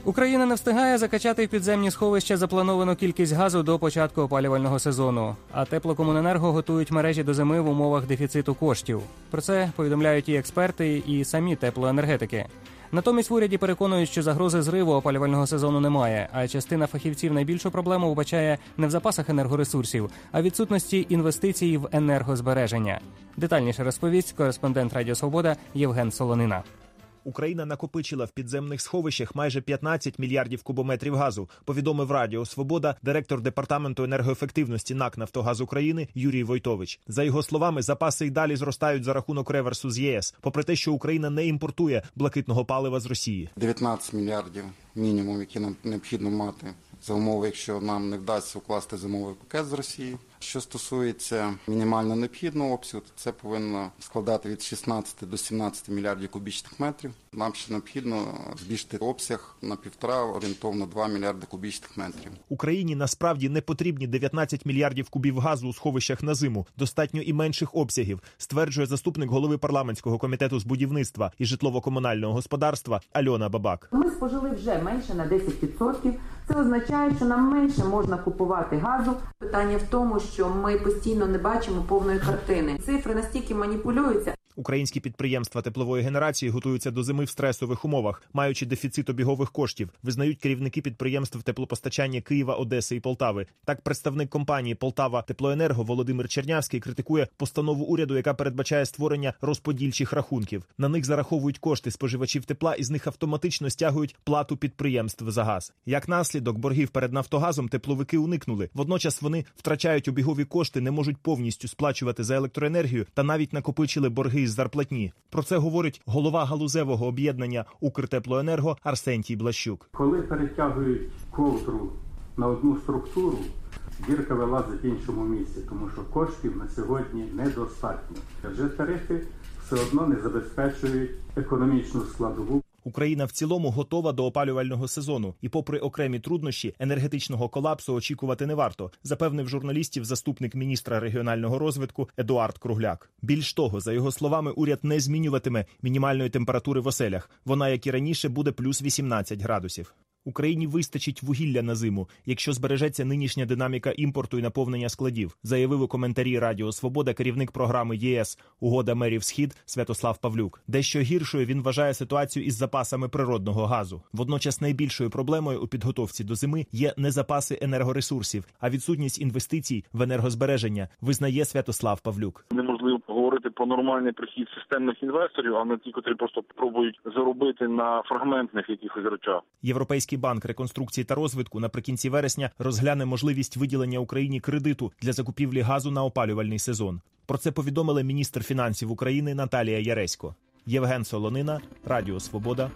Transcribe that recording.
Україна не встигає закачати в підземні сховища заплановану кількість газу до початку опалювального сезону, а Теплокомуненерго готують мережі до зими в умовах дефіциту коштів. Про це повідомляють і експерти, і самі теплоенергетики. Натомість в уряді переконують, що загрози зриву опалювального сезону немає, а частина фахівців найбільшу проблему вбачає не в запасах енергоресурсів, а в відсутності інвестицій в енергозбереження. Детальніше розповість кореспондент Радіо Свобода Євген Солонина. Україна накопичила в підземних сховищах майже 15 мільярдів кубометрів газу, повідомив Радіо Свобода директор Департаменту енергоефективності НАК «Нафтогаз України» Юрій Войтович. За його словами, запаси й далі зростають за рахунок реверсу з ЄС, попри те, що Україна не імпортує блакитного палива з Росії. 19 мільярдів мінімум, які нам необхідно мати за умови, якщо нам не вдасться укласти зимовий пакет з Росії. Що стосується мінімально необхідного обсягу, то це повинно складати від 16 до 17 мільярдів кубічних метрів. Нам ще необхідно збільшити обсяг на 1,5, орієнтовно 2 мільярди кубічних метрів. Україні насправді не потрібні 19 мільярдів кубів газу у сховищах на зиму. Достатньо і менших обсягів, стверджує заступник голови парламентського комітету з будівництва і житлово-комунального господарства Альона Бабак. Ми спожили вже менше на 10%. Це означає, що нам менше можна купувати газу. Питання в тому, що ми постійно не бачимо повної картини. Цифри настільки маніпулюються. Українські підприємства теплової генерації готуються до зими в стресових умовах, маючи дефіцит обігових коштів, визнають керівники підприємств теплопостачання Києва, Одеси і Полтави. Так, представник компанії «Полтава Теплоенерго» Володимир Чернявський критикує постанову уряду, яка передбачає створення розподільчих рахунків. На них зараховують кошти споживачів тепла і з них автоматично стягують плату підприємств за газ. Як наслідок, боргів перед «Нафтогазом» тепловики уникнули. Водночас вони втрачають обігові кошти, не можуть повністю сплачувати за електроенергію та навіть накопичили борги із зарплатні. Про це говорить голова галузевого об'єднання «Укртеплоенерго» Арсентій Блащук. Коли перетягують ковдру на одну структуру, дірка вилазить в іншому місці, тому що коштів на сьогодні недостатньо. Адже тарифи все одно не забезпечують економічну складову. Україна в цілому готова до опалювального сезону. І попри окремі труднощі, енергетичного колапсу очікувати не варто, запевнив журналістів заступник міністра регіонального розвитку Едуард Кругляк. Більш того, за його словами, уряд не змінюватиме мінімальної температури в оселях. Вона, як і раніше, буде плюс 18 градусів. Україні вистачить вугілля на зиму, якщо збережеться нинішня динаміка імпорту і наповнення складів, заявив у коментарі Радіо Свобода керівник програми ЄС «Угода мерів Схід» Святослав Павлюк. Дещо гіршою він вважає ситуацію із запасами природного газу. Водночас найбільшою проблемою у підготовці до зими є не запаси енергоресурсів, а відсутність інвестицій в енергозбереження, визнає Святослав Павлюк. Неможливо говорити про нормальний прихід системних інвесторів, а не ті, котрі просто пробують заробити на фрагментних якихось речах. Європейський банк реконструкції та розвитку наприкінці вересня розгляне можливість виділення Україні кредиту для закупівлі газу на опалювальний сезон. Про це повідомила міністр фінансів України Наталія Яресько. Євген Солонина, Радіо Свобода,